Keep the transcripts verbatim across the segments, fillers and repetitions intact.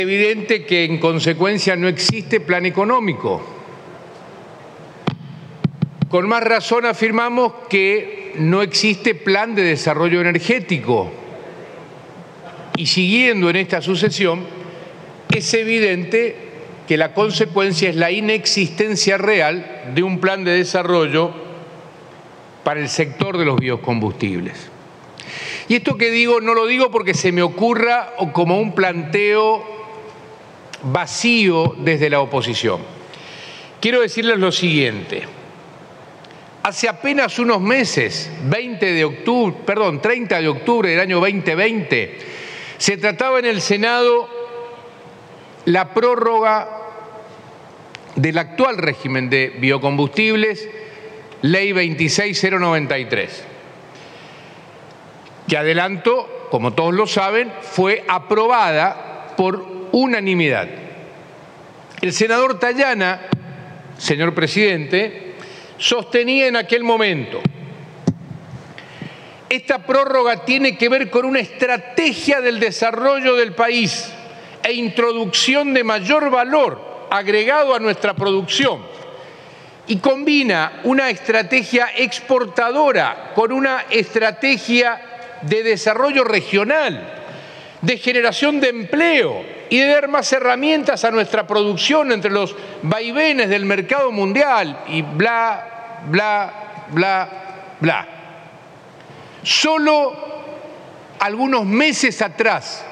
Es evidente que en consecuencia no existe plan económico. Con más razón afirmamos que no existe plan de desarrollo energético. Y siguiendo en esta sucesión, es evidente que la consecuencia es la inexistencia real de un plan de desarrollo para el sector de los biocombustibles. Y esto que digo no lo digo porque se me ocurra o como un planteo vacío desde la oposición. Quiero decirles lo siguiente. Hace apenas unos meses, veinte de octubre, perdón, treinta de octubre del año veinte veinte, se trataba en el Senado la prórroga del actual régimen de biocombustibles, Ley veintiséis mil noventa y tres, que adelanto, como todos lo saben, fue aprobada por unanimidad. El senador Tayana, señor presidente, sostenía en aquel momento: esta prórroga tiene que ver con una estrategia del desarrollo del país e introducción de mayor valor agregado a nuestra producción, y combina una estrategia exportadora con una estrategia de desarrollo regional, de generación de empleo y de dar más herramientas a nuestra producción entre los vaivenes del mercado mundial y bla, bla, bla, bla. Solo algunos meses atrás,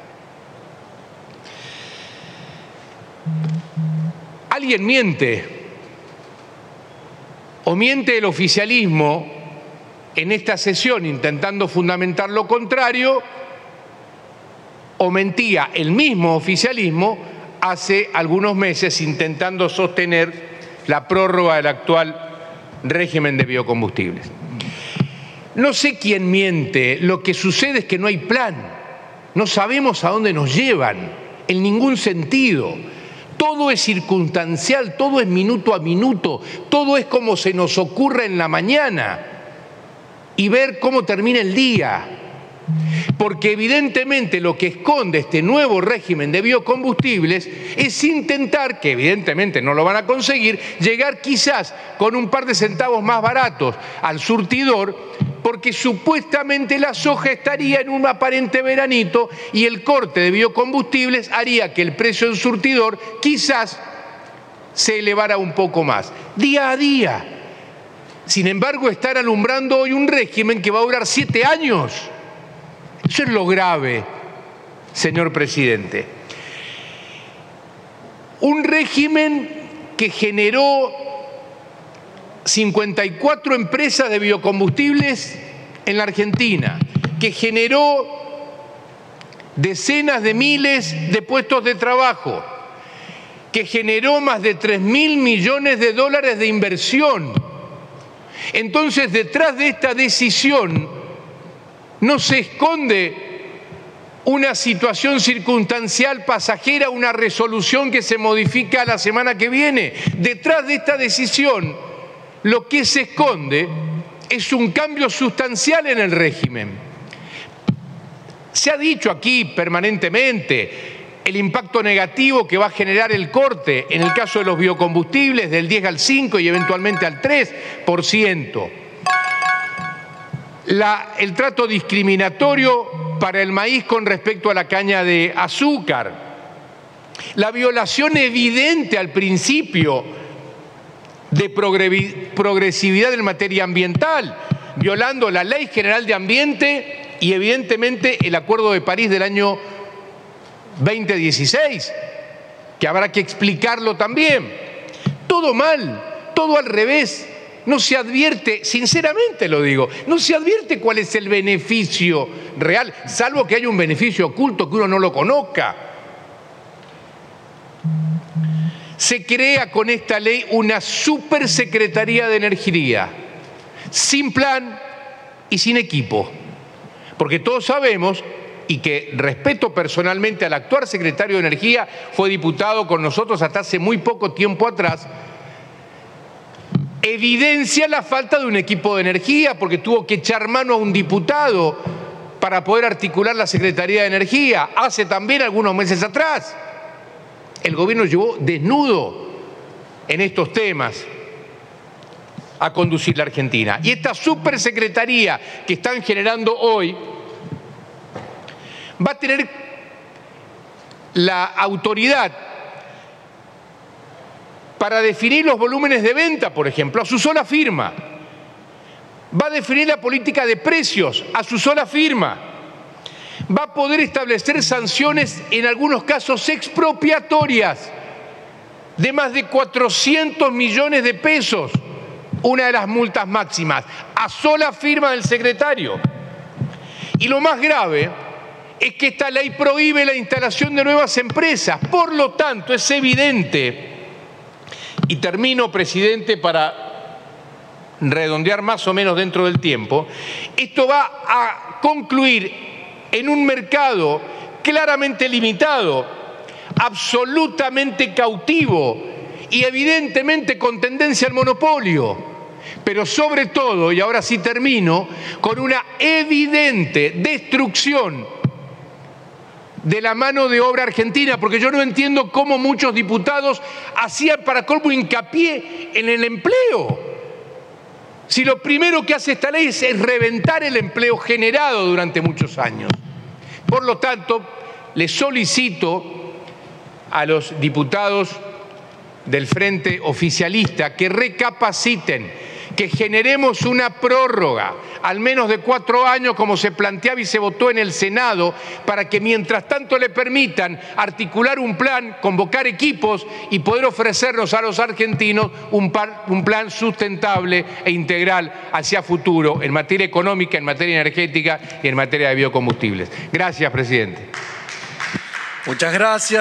alguien miente, o miente el oficialismo en esta sesión intentando fundamentar lo contrario, o mentía el mismo oficialismo hace algunos meses intentando sostener la prórroga del actual régimen de biocombustibles. No sé quién miente, lo que sucede es que no hay plan, no sabemos a dónde nos llevan, en ningún sentido. Todo es circunstancial, todo es minuto a minuto, todo es como se nos ocurra en la mañana y ver cómo termina el día. Porque evidentemente lo que esconde este nuevo régimen de biocombustibles es intentar, que evidentemente no lo van a conseguir, llegar quizás con un par de centavos más baratos al surtidor, porque supuestamente la soja estaría en un aparente veranito y el corte de biocombustibles haría que el precio del surtidor quizás se elevara un poco más, día a día. Sin embargo, están alumbrando hoy un régimen que va a durar siete años. Eso es lo grave, señor presidente. Un régimen que generó cincuenta y cuatro empresas de biocombustibles en la Argentina, que generó decenas de miles de puestos de trabajo, que generó más de tres mil millones de dólares de inversión. Entonces, detrás de esta decisión no se esconde una situación circunstancial pasajera, una resolución que se modifica la semana que viene. Detrás de esta decisión, lo que se esconde es un cambio sustancial en el régimen. Se ha dicho aquí permanentemente el impacto negativo que va a generar el corte, en el caso de los biocombustibles, del diez al cinco y eventualmente al tres por ciento. La, el trato discriminatorio para el maíz con respecto a la caña de azúcar, la violación evidente al principio de progresividad en materia ambiental, violando la Ley General de Ambiente y evidentemente el Acuerdo de París del año veinte dieciséis, que habrá que explicarlo también. Todo mal, todo al revés. No se advierte, sinceramente lo digo, no se advierte cuál es el beneficio real, salvo que haya un beneficio oculto que uno no lo conozca. Se crea con esta ley una supersecretaría de energía, sin plan y sin equipo, porque todos sabemos, y que respeto personalmente al actual secretario de Energía, fue diputado con nosotros hasta hace muy poco tiempo atrás, evidencia la falta de un equipo de energía, porque tuvo que echar mano a un diputado para poder articular la Secretaría de Energía hace también algunos meses atrás. el gobierno llevó desnudo en estos temas a conducir la Argentina. Y esta supersecretaría que están generando hoy va a tener la autoridad para definir los volúmenes de venta, por ejemplo, a su sola firma. Va a definir la política de precios a su sola firma. Va a poder establecer sanciones, en algunos casos expropiatorias, de más de cuatrocientos millones de pesos, una de las multas máximas, a sola firma del secretario. Y lo más grave es que esta ley prohíbe la instalación de nuevas empresas. Por lo tanto, es evidente, y termino, presidente, para redondear más o menos dentro del tiempo, esto va a concluir en un mercado claramente limitado, absolutamente cautivo y evidentemente con tendencia al monopolio. Pero sobre todo, y ahora sí termino, con una evidente destrucción de la mano de obra argentina, porque yo no entiendo cómo muchos diputados hacían para colmo hincapié en el empleo. Si lo primero que hace esta ley es reventar el empleo generado durante muchos años. Por lo tanto, les solicito a los diputados del Frente Oficialista que recapaciten, que generemos una prórroga, al menos de cuatro años, como se planteaba y se votó en el Senado, para que mientras tanto le permitan articular un plan, convocar equipos y poder ofrecernos a los argentinos un, par, un plan sustentable e integral hacia futuro en materia económica, en materia energética y en materia de biocombustibles. Gracias, presidente. Muchas gracias.